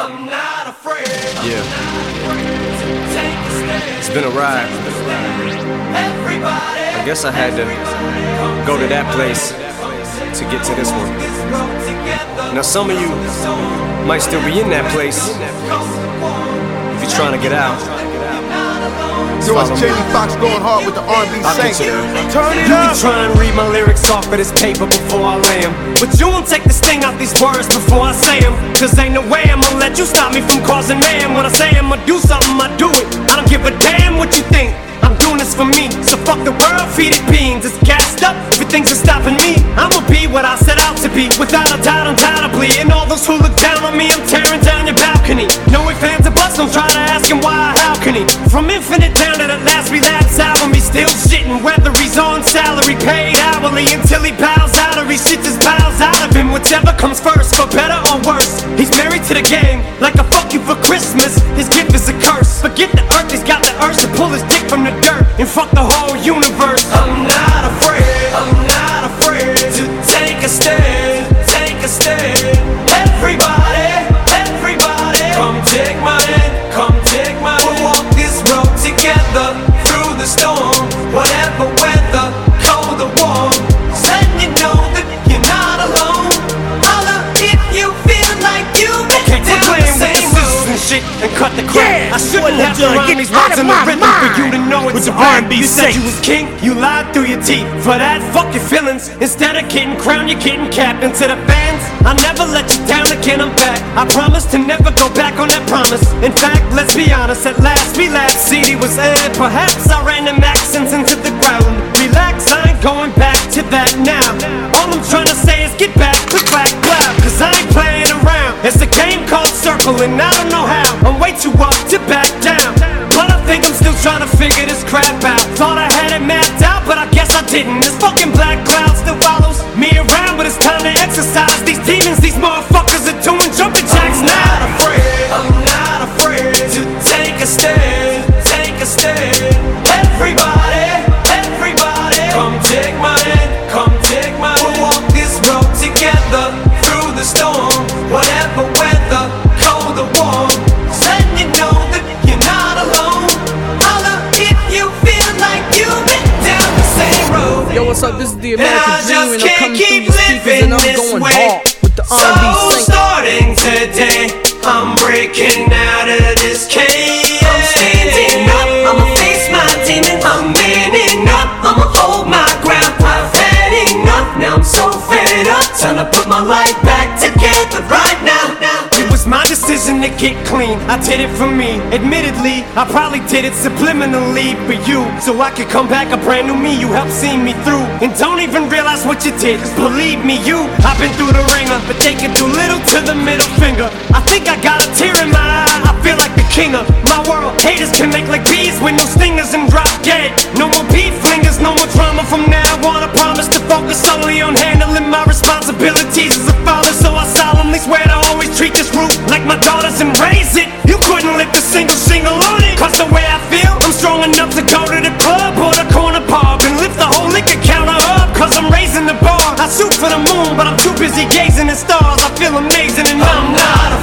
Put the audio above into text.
I'm not afraid. Yeah. It's been a ride. I guess I had to go to that place to get to this one. Now some of you might still be in that place if you're trying to get out. Yo, it's Jamie Foxx going hard with the R&B Saint. Turn it up! You be trying to read my lyrics off of this paper before I lay them, but you won't take the sting out these words before I say them. Cause ain't no way I'ma let you stop me from causing mayhem. When I say I'ma do something, I do it. I don't give a damn what you think. I'm doing this for me, so fuck the world, feed it beans. It's gassed up, if things are stopping me, I'ma be what I set out to be, without a doubt, undoubtedly. And all those who look down on me, I'm tearing down your balcony. No ifs, ands, or buts, don't try to ask him why or how can he. From Infinite down to the last relapse album, he's still shitting, whether he's on salary, paid hourly, until he bows out or he shit just bows out of him. Whichever comes first, for better or worse. He's married to the game, like a fuck you for Christmas. His gift is a curse. Forget the earth, he's got the urge to pull his dick from the dirt and fuck the whole universe. I'm not afraid, I'm not afraid to take a stand, take a stand. Everybody, everybody, come take my hand, come take my hand. We'll walk this road together through the storm, whatever weather, cold or warm. Letting you know that you're not alone. Holla if you feel like you've been down the same road and shit and cut the crap. I shouldn't have to rhyme these words in the rhythm for you to know it's a R&B. You said you was king, you lied through your teeth. For that, fuck your feelings. Instead of getting crowned, you're getting capped. And to the fans, I never let you down again, I'm back. I promise to never go back on that promise. In fact, let's be honest, at last we laughed. CD was aired, perhaps I ran them accents into the ground. Relax, I ain't going back to that now. All I'm trying to say is get back, click, clack, clap. Cause I ain't playing around. It's a game called Circle and I don't know how. I'm way too up to back down, but I think I'm still trying to figure this crap out. Thought I had it mapped out, but I guess I didn't. This fucking black cloud still follows me around, but it's time to exercise these demons. These motherfuckers are doing jumping jacks now. I'm not afraid to take a stand, take a stand. Everybody, everybody, come take my hand, come take my hand. We'll walk this road together through the storm, whatever weather, cold or warm. Letting you know that you're not alone. Holla if you feel like you've been down the same road. Yo, what's up? This is the American Dream, and I'm coming through Keep your speakers, and I'm going hard with the R&B So Saint. starting today, I'm breaking out of this cage. I'm standing up, I'ma face my demon. I'm manning up, I'ma hold my ground. I've had enough, now I'm so fed up. Time to put my life back together right now. It was my decision to get clean, I did it for me. Admittedly, I probably did it subliminally for you, so I could come back a brand new me. You helped see me through, and don't even realize what you did. Cause believe me, I've been through the ringer, but they can do little to the middle finger. I think I got a tear in my eye, I feel like the king of my world. Haters can make like bees with no stingers and drop dead. No more beef flingers, no more drama from now on. I promise to focus solely on handling my responsibilities as a father. So I solemnly swear to always treat this root like my daughters and raise it. You couldn't lift a single shingle on it. Cause the way I feel, I'm strong enough to go to the club or the corner pub and lift the whole liquor counter up. Cause I'm raising the bar. I shoot for the moon, but I'm too busy gazing at stars. I feel amazing and I'm not